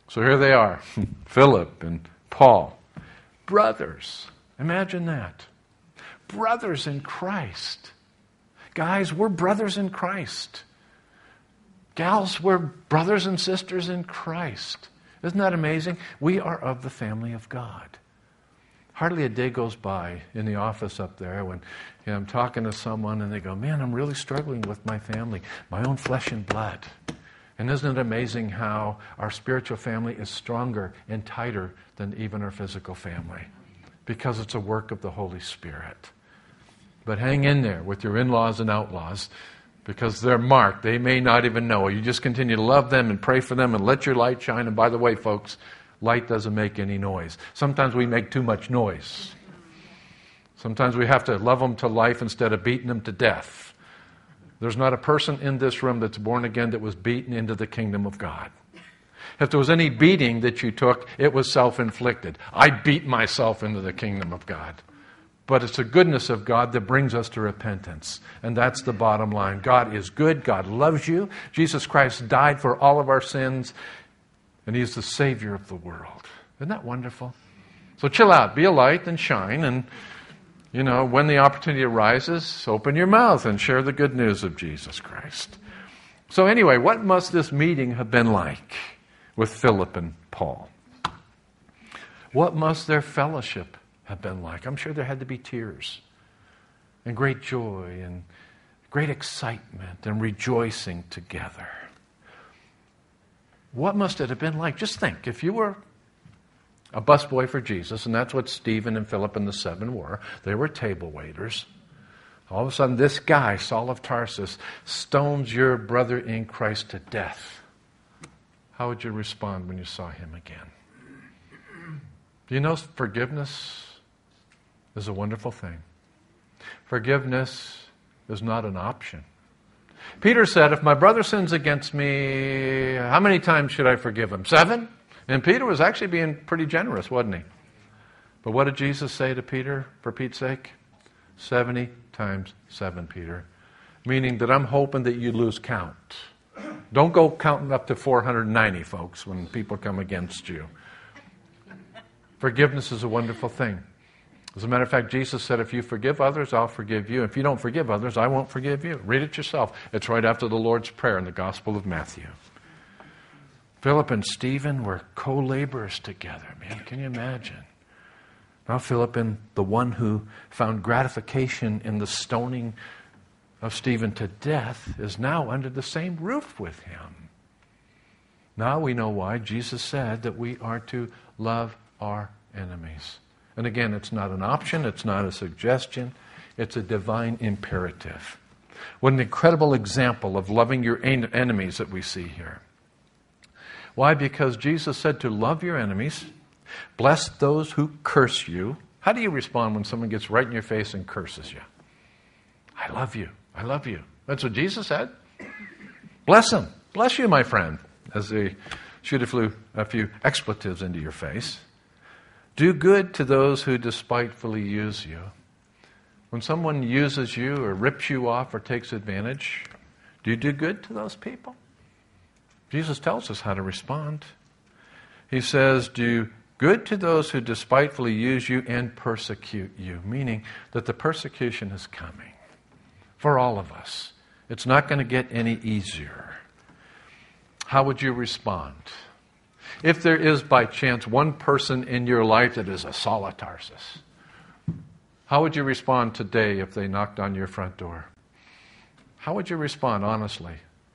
So here they are, Philip and Paul, brothers. Imagine that. Brothers in Christ. Guys, we're brothers in Christ. Gals, we're brothers and sisters in Christ. Isn't that amazing? We are of the family of God. Hardly a day goes by in the office up there when you know, I'm talking to someone and they go, man, I'm really struggling with my family, my own flesh and blood. And isn't it amazing how our spiritual family is stronger and tighter than even our physical family? Because it's a work of the Holy Spirit. But hang in there with your in-laws and outlaws because they're marked. They may not even know. You just continue to love them and pray for them and let your light shine. And by the way, folks, light doesn't make any noise. Sometimes we make too much noise. Sometimes we have to love them to life instead of beating them to death. There's not a person in this room that's born again that was beaten into the kingdom of God. If there was any beating that you took, it was self-inflicted. I beat myself into the kingdom of God. But it's the goodness of God that brings us to repentance. And that's the bottom line. God is good. God loves you. Jesus Christ died for all of our sins. And He's the Savior of the world. Isn't that wonderful? So chill out. Be a light and shine. And, you know, when the opportunity arises, open your mouth and share the good news of Jesus Christ. So anyway, what must this meeting have been like with Philip and Paul? What must their fellowship have been like? I'm sure there had to be tears and great joy and great excitement and rejoicing together. What must it have been like? Just think, if you were a busboy for Jesus, and that's what Stephen and Philip and the seven were, they were table waiters. All of a sudden, this guy, Saul of Tarsus, stones your brother in Christ to death. How would you respond when you saw him again? Do you know forgiveness is a wonderful thing? Forgiveness is not an option. Peter said, if my brother sins against me, how many times should I forgive him? Seven? And Peter was actually being pretty generous, wasn't he? But what did Jesus say to Peter, for Pete's sake? Seventy times seven, Peter. Meaning that I'm hoping that you lose count. Don't go counting up to four hundred ninety, folks, when people come against you. Forgiveness is a wonderful thing. As a matter of fact, Jesus said, if you forgive others, I'll forgive you. If you don't forgive others, I won't forgive you. Read it yourself. It's right after the Lord's Prayer in the Gospel of Matthew. Philip and Stephen were co-laborers together. Man, can you imagine? Now Philip, and the one who found gratification in the stoning of Stephen to death, is now under the same roof with him. Now we know why Jesus said that we are to love our enemies. And again, it's not an option, it's not a suggestion, it's a divine imperative. What an incredible example of loving your en- enemies that we see here. Why? Because Jesus said to love your enemies, bless those who curse you. How do you respond when someone gets right in your face and curses you? I love you. I love you. That's what Jesus said. Bless them. Bless you, my friend, as they shoot a few, a few expletives into your face. Do good to those who despitefully use you. When someone uses you or rips you off or takes advantage, do you do good to those people? Jesus tells us how to respond. He says, do good to those who despitefully use you and persecute you, meaning that the persecution is coming for all of us. It's not going to get any easier. How would you respond? If there is by chance one person in your life that is a Saul of Tarsus, how would you respond today if they knocked on your front door? How would you respond honestly?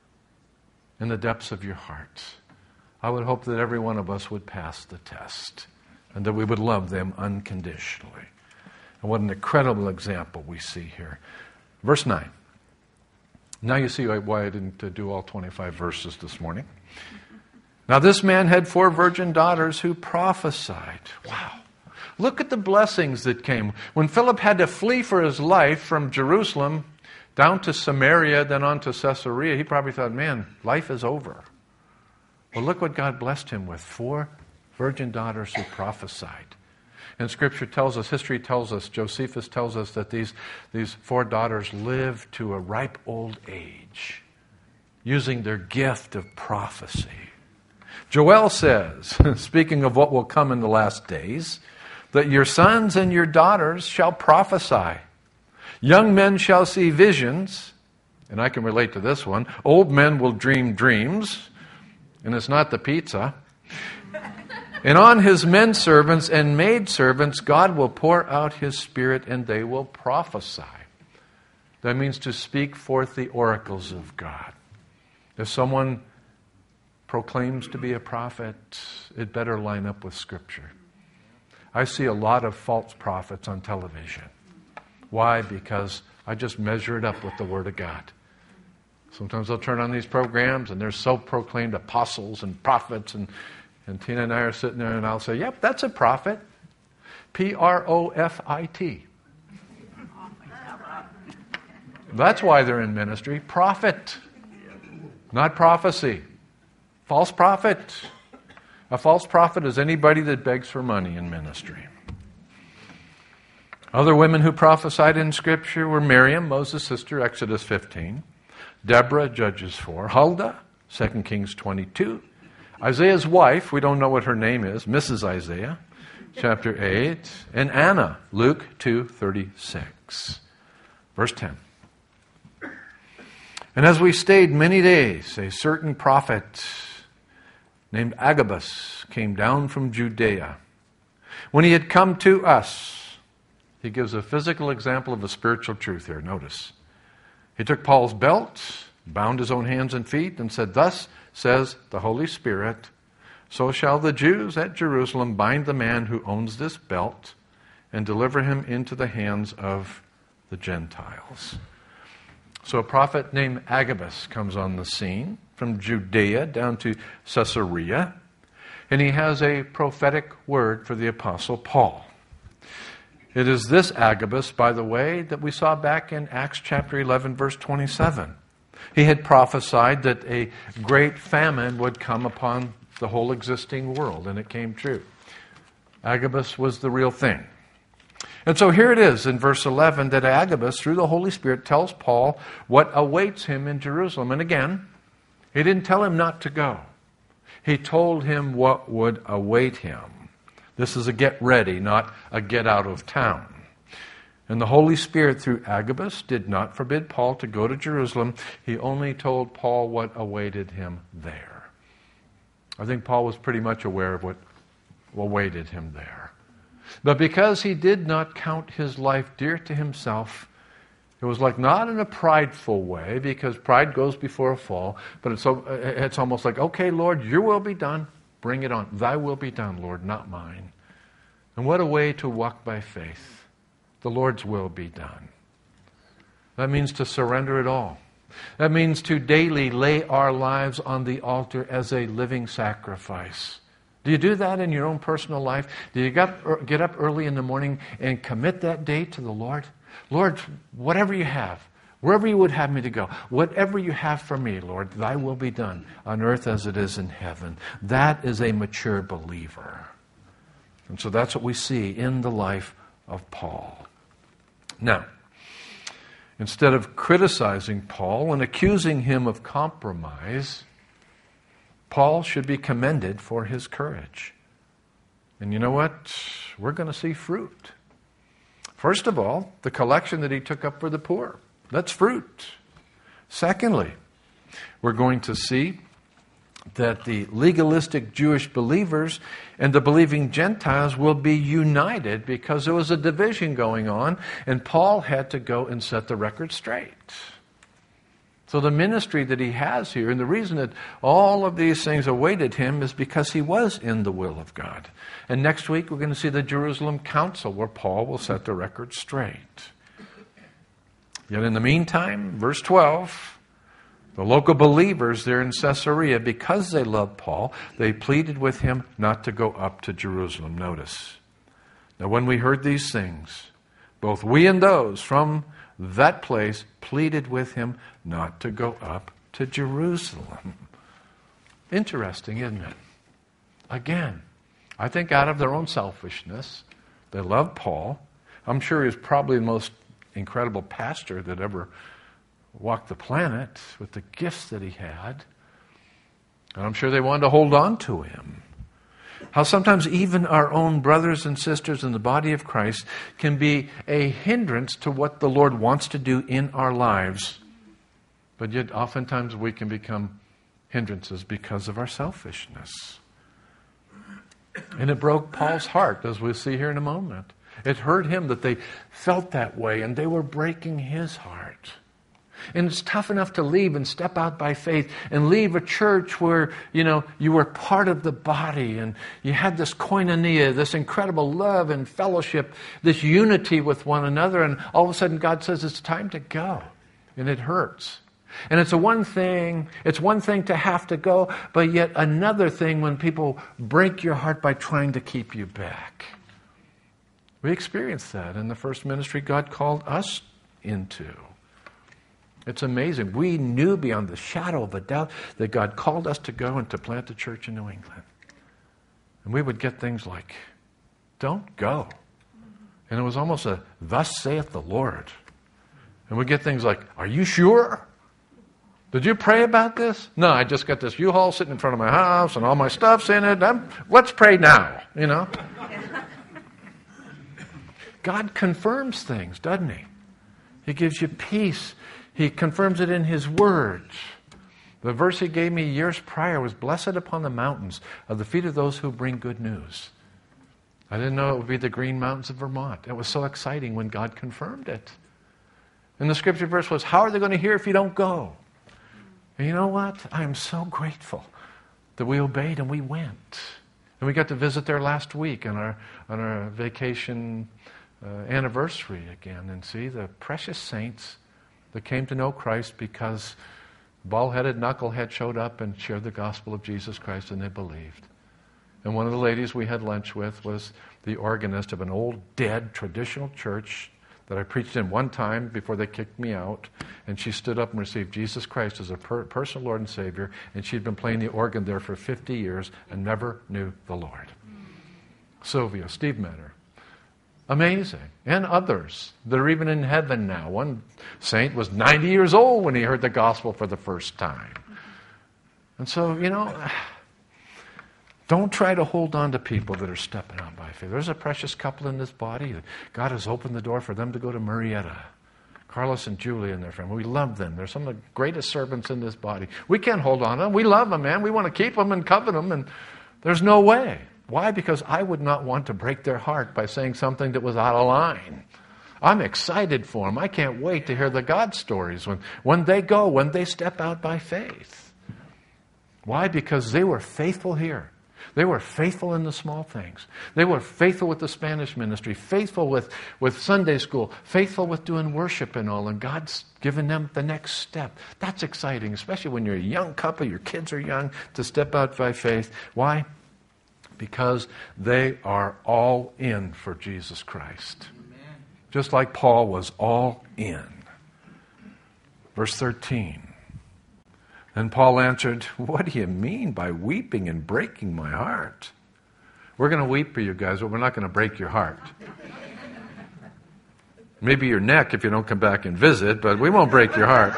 In the depths of your heart. I would hope that every one of us would pass the test and that we would love them unconditionally. And what an incredible example we see here. Verse nine. Now you see why I didn't do all twenty-five verses this morning. Now this man had four virgin daughters who prophesied. Wow. Look at the blessings that came. When Philip had to flee for his life from Jerusalem down to Samaria, then on to Caesarea, he probably thought, man, life is over. Well, look what God blessed him with. Four virgin daughters who prophesied. And Scripture tells us, history tells us, Josephus tells us that these, these four daughters lived to a ripe old age, using their gift of prophecy. Joel says, speaking of what will come in the last days, that your sons and your daughters shall prophesy. Young men shall see visions, and I can relate to this one. Old men will dream dreams, and it's not the pizza. And on his men servants and maid servants, God will pour out his Spirit, and they will prophesy. That means to speak forth the oracles of God. If someone proclaims to be a prophet, it better line up with Scripture. I see a lot of false prophets on television. Why? Because I just measure it up with the Word of God. Sometimes I'll turn on these programs and there's self-proclaimed apostles and prophets, and, and Tina and I are sitting there and I'll say, yep, that's a prophet. P R O F I T. That's why they're in ministry. Prophet, not prophecy. False prophet. A false prophet is anybody that begs for money in ministry. Other women who prophesied in Scripture were Miriam, Moses' sister, Exodus fifteen. Deborah, Judges four. Huldah, Second Kings twenty-two. Isaiah's wife, we don't know what her name is, Missus Isaiah, chapter eight. And Anna, Luke two thirty-six. Verse ten. And as we stayed many days, a certain prophet named Agabus came down from Judea. When he had come to us, he gives a physical example of a spiritual truth here. Notice. He took Paul's belt, bound his own hands and feet, and said, thus says the Holy Spirit, so shall the Jews at Jerusalem bind the man who owns this belt and deliver him into the hands of the Gentiles. So a prophet named Agabus comes on the scene from Judea down to Caesarea, and he has a prophetic word for the Apostle Paul. It is this Agabus, by the way, that we saw back in Acts chapter eleven, verse twenty-seven. He had prophesied that a great famine would come upon the whole existing world, and it came true. Agabus was the real thing. And so here it is in verse eleven that Agabus, through the Holy Spirit, tells Paul what awaits him in Jerusalem. And again, he didn't tell him not to go. He told him what would await him. This is a get ready, not a get out of town. And the Holy Spirit, through Agabus, did not forbid Paul to go to Jerusalem. He only told Paul what awaited him there. I think Paul was pretty much aware of what awaited him there. But because he did not count his life dear to himself, it was like not in a prideful way, because pride goes before a fall, but it's, it's almost like, okay, Lord, your will be done. Bring it on. Thy will be done, Lord, not mine. And what a way to walk by faith. The Lord's will be done. That means to surrender it all. That means to daily lay our lives on the altar as a living sacrifice. Do you do that in your own personal life? Do you get, get up early in the morning and commit that day to the Lord? Lord, whatever you have, wherever you would have me to go, whatever you have for me, Lord, thy will be done on earth as it is in heaven. That is a mature believer. And so that's what we see in the life of Paul. Now, instead of criticizing Paul and accusing him of compromise, Paul should be commended for his courage. And you know what? We're going to see fruit. First of all, the collection that he took up for the poor. That's fruit. Secondly, we're going to see that the legalistic Jewish believers and the believing Gentiles will be united because there was a division going on, and Paul had to go and set the record straight. So the ministry that he has here, and the reason that all of these things awaited him, is because he was in the will of God. And next week we're going to see the Jerusalem Council, where Paul will set the record straight. Yet in the meantime, verse twelve, the local believers there in Caesarea, because they loved Paul, they pleaded with him not to go up to Jerusalem. Notice. Now when we heard these things, both we and those from that place pleaded with him not to go up to Jerusalem. Interesting, isn't it? Again, I think out of their own selfishness, they loved Paul. I'm sure he was probably the most incredible pastor that ever walked the planet with the gifts that he had. And I'm sure they wanted to hold on to him. How sometimes even our own brothers and sisters in the body of Christ can be a hindrance to what the Lord wants to do in our lives. But yet oftentimes we can become hindrances because of our selfishness. And it broke Paul's heart, as we'll see here in a moment. It hurt him that they felt that way, and they were breaking his heart. And it's tough enough to leave and step out by faith and leave a church where, you know, you were part of the body and you had this koinonia, this incredible love and fellowship, this unity with one another, and all of a sudden God says it's time to go. And it hurts. And it's a one thing, it's one thing to have to go, but yet another thing when people break your heart by trying to keep you back. We experienced that in the first ministry God called us into. It's amazing. We knew beyond the shadow of a doubt that God called us to go and to plant a church in New England. And we would get things like, don't go. And it was almost a, thus saith the Lord. And we'd get things like, are you sure? Did you pray about this? No, I just got this U-Haul sitting in front of my house and all my stuff's in it. I'm, let's pray now, you know. God confirms things, doesn't he? He gives you peace. He confirms it in his word. The verse he gave me years prior was, blessed upon the mountains of the feet of those who bring good news. I didn't know it would be the Green Mountains of Vermont. It was so exciting when God confirmed it. And the scripture verse was, how are they going to hear if you don't go? And you know what? I am so grateful that we obeyed and we went. And we got to visit there last week on our, on our vacation uh, anniversary again and see the precious saints that came to know Christ because bald-headed knucklehead showed up and shared the gospel of Jesus Christ and they believed. And one of the ladies we had lunch with was the organist of an old, dead, traditional church that I preached in one time before they kicked me out. And she stood up and received Jesus Christ as a per- personal Lord and Savior. And she'd been playing the organ there for fifty years and never knew the Lord. Sylvia, Steve met her. Amazing. And others that are even in heaven now. One saint was ninety years old when he heard the gospel for the first time. And so, you know, don't try to hold on to people that are stepping out by faith. There's a precious couple in this body. God has opened the door for them to go to Murrieta. Carlos and Julie and their friend. We love them. They're some of the greatest servants in this body. We can't hold on to them. We love them, man. We want to keep them and covet them, and there's no way. Why? Because I would not want to break their heart by saying something that was out of line. I'm excited for them. I can't wait to hear the God stories when, when they go, when they step out by faith. Why? Because they were faithful here. They were faithful in the small things. They were faithful with the Spanish ministry, faithful with, with Sunday school, faithful with doing worship and all, and God's given them the next step. That's exciting, especially when you're a young couple, your kids are young, to step out by faith. Why? Because they are all in for Jesus Christ. Amen. Just like Paul was all in. Verse thirteen. Then Paul answered, what do you mean by weeping and breaking my heart? We're going to weep for you guys, but we're not going to break your heart. Maybe your neck if you don't come back and visit, but we won't break your heart.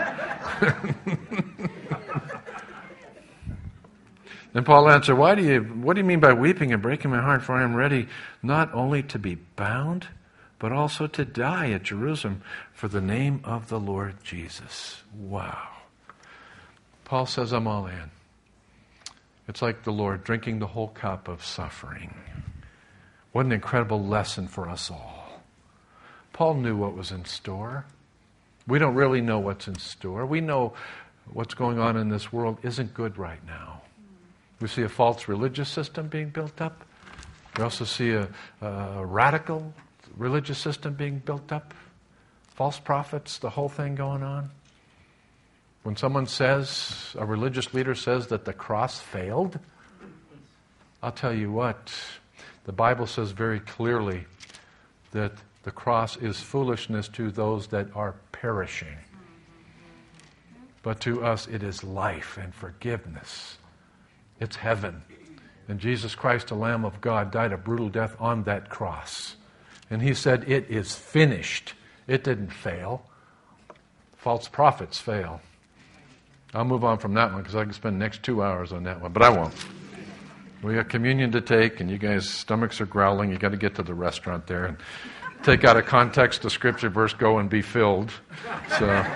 Then Paul answered, Why do you, what do you mean by weeping and breaking my heart? For I am ready not only to be bound, but also to die at Jerusalem for the name of the Lord Jesus. Wow. Paul says, I'm all in. It's like the Lord drinking the whole cup of suffering. What an incredible lesson for us all. Paul knew what was in store. We don't really know what's in store. We know what's going on in this world isn't good right now. We see a false religious system being built up. We also see a, a radical religious system being built up. False prophets, the whole thing going on. When someone says, a religious leader says that the cross failed, I'll tell you what, the Bible says very clearly that the cross is foolishness to those that are perishing. But to us it is life and forgiveness. It's heaven. And Jesus Christ, the Lamb of God, died a brutal death on that cross. And he said, it is finished. It didn't fail. False prophets fail. I'll move on from that one because I can spend the next two hours on that one, but I won't. We got communion to take, and you guys' stomachs are growling. You got to get to the restaurant there and take out of context the scripture verse, go and be filled. So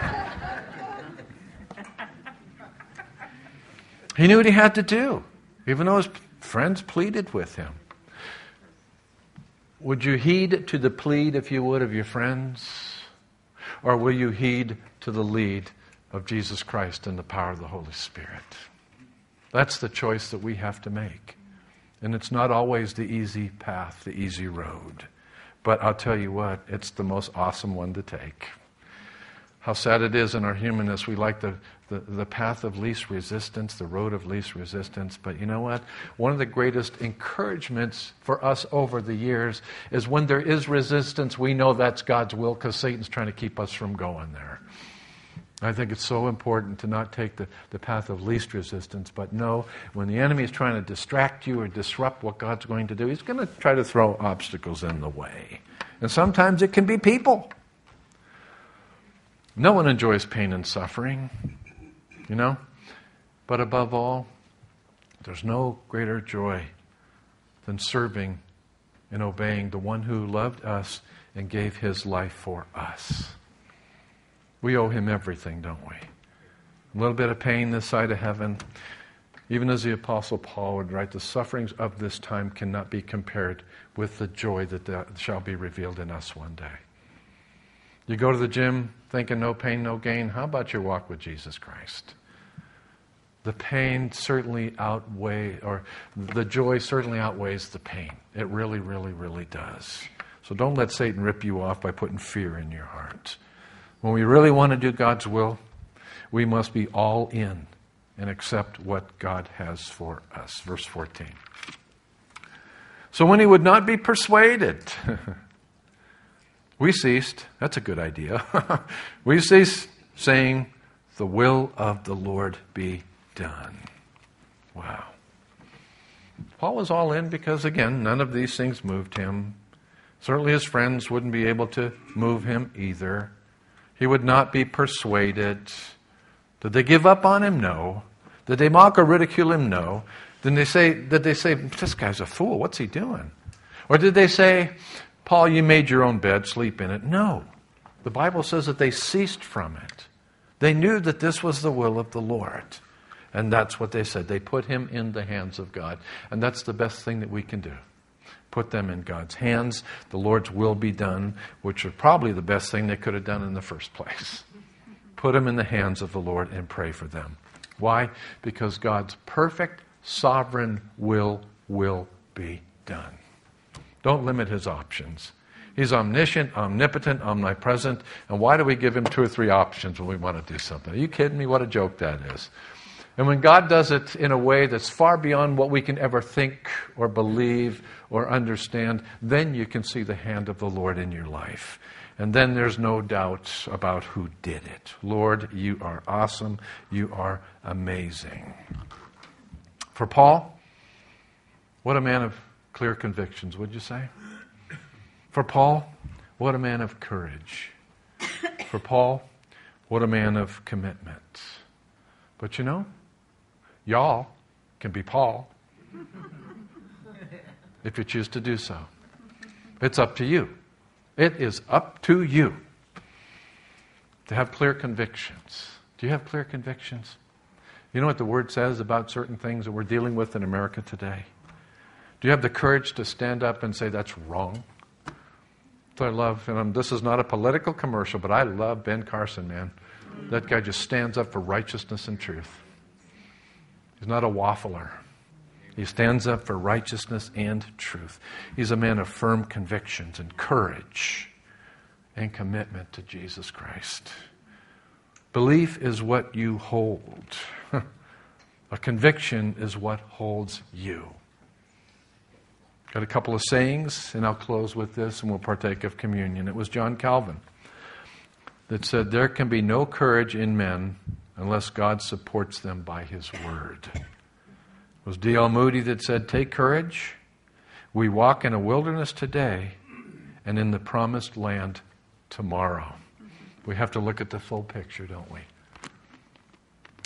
he knew what he had to do, even though his friends pleaded with him. Would you heed to the plead, if you would, of your friends? Or will you heed to the lead of Jesus Christ and the power of the Holy Spirit? That's the choice that we have to make. And it's not always the easy path, the easy road. But I'll tell you what, it's the most awesome one to take. How sad it is in our humanness, we like the, the, the path of least resistance, the road of least resistance. But you know what? One of the greatest encouragements for us over the years is when there is resistance, we know that's God's will because Satan's trying to keep us from going there. I think it's so important to not take the, the path of least resistance, but know when the enemy is trying to distract you or disrupt what God's going to do, he's going to try to throw obstacles in the way. And sometimes it can be people. No one enjoys pain and suffering, you know. But above all, there's no greater joy than serving and obeying the one who loved us and gave his life for us. We owe him everything, don't we? A little bit of pain this side of heaven. Even as the Apostle Paul would write, the sufferings of this time cannot be compared with the joy that shall be revealed in us one day. You go to the gym thinking no pain, no gain. How about your walk with Jesus Christ? The pain certainly outweighs, or the joy certainly outweighs the pain. It really, really, really does. So don't let Satan rip you off by putting fear in your heart. When we really want to do God's will, we must be all in and accept what God has for us. Verse fourteen. So when he would not be persuaded, we ceased. That's a good idea. We ceased saying, the will of the Lord be done. Wow. Paul was all in because, again, none of these things moved him. Certainly his friends wouldn't be able to move him either. He would not be persuaded. Did they give up on him? No. Did they mock or ridicule him? No. Did they say, did they say, this guy's a fool, what's he doing? Or did they say, Paul, you made your own bed, sleep in it? No. The Bible says that they ceased from it. They knew that this was the will of the Lord. And that's what they said. They put him in the hands of God. And that's the best thing that we can do. Put them in God's hands. The Lord's will be done, which was probably the best thing they could have done in the first place. Put them in the hands of the Lord and pray for them. Why? Because God's perfect, sovereign will will be done. Don't limit his options. He's omniscient, omnipotent, omnipresent. And why do we give him two or three options when we want to do something? Are you kidding me? What a joke that is. And when God does it in a way that's far beyond what we can ever think or believe or understand, then you can see the hand of the Lord in your life. And then there's no doubt about who did it. Lord, you are awesome. You are amazing. For Paul, what a man of clear convictions, would you say? For Paul, what a man of courage. For Paul, what a man of commitment. But you know, y'all can be Paul if you choose to do so. It's up to you. It is up to you to have clear convictions. Do you have clear convictions? You know what the Word says about certain things that we're dealing with in America today? Do you have the courage to stand up and say that's wrong? So I love, and this is not a political commercial, but I love Ben Carson, man. That guy just stands up for righteousness and truth. He's not a waffler. He stands up for righteousness and truth. He's a man of firm convictions and courage and commitment to Jesus Christ. Belief is what you hold. A conviction is what holds you. Got a couple of sayings, and I'll close with this, and we'll partake of communion. It was John Calvin that said, there can be no courage in men unless God supports them by his word. It was D L Moody that said, take courage. We walk in a wilderness today and in the promised land tomorrow. We have to look at the full picture, don't we?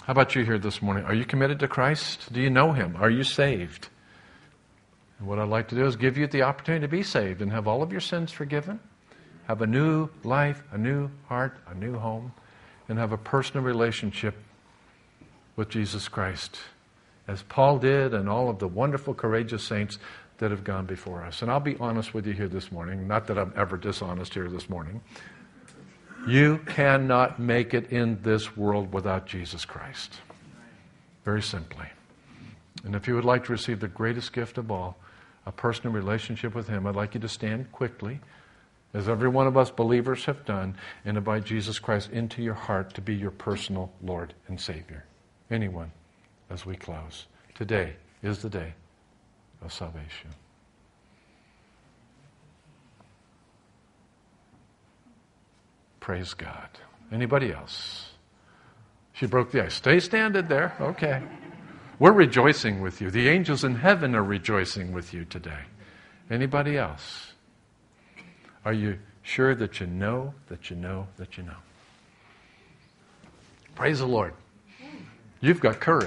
How about you here this morning? Are you committed to Christ? Do you know Him? Are you saved? And what I'd like to do is give you the opportunity to be saved and have all of your sins forgiven, have a new life, a new heart, a new home, and have a personal relationship with Jesus Christ, as Paul did and all of the wonderful, courageous saints that have gone before us. And I'll be honest with you here this morning, not that I'm ever dishonest here this morning. You cannot make it in this world without Jesus Christ. Very simply. And if you would like to receive the greatest gift of all, a personal relationship with Him, I'd like you to stand quickly, as every one of us believers have done, and invite Jesus Christ into your heart to be your personal Lord and Savior. Anyone, as we close. Today is the day of salvation. Praise God. Anybody else? She broke the ice. Stay standing there. Okay. We're rejoicing with you. The angels in heaven are rejoicing with you today. Anybody else? Are you sure that you know, that you know, that you know? Praise the Lord. You've got courage.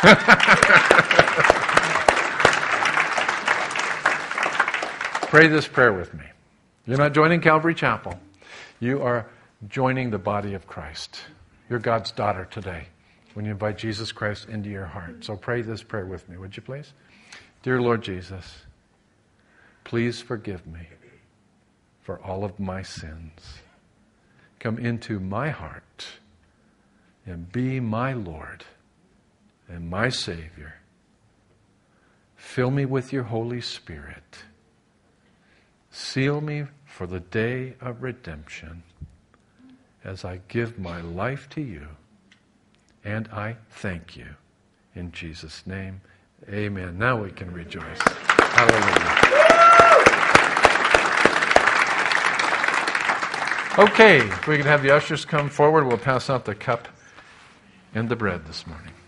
Pray this prayer with me. You're not joining Calvary Chapel. You are joining the body of Christ. You're God's daughter today when you invite Jesus Christ into your heart. So pray this prayer with me, would you please? Dear Lord Jesus, please forgive me for all of my sins. Come into my heart and be my Lord and my Savior. Fill me with your Holy Spirit. Seal me for the day of redemption as I give my life to you. And I thank you. In Jesus' name, amen. Now we can rejoice. Hallelujah. Okay, if we can have the ushers come forward, we'll pass out the cup and the bread this morning.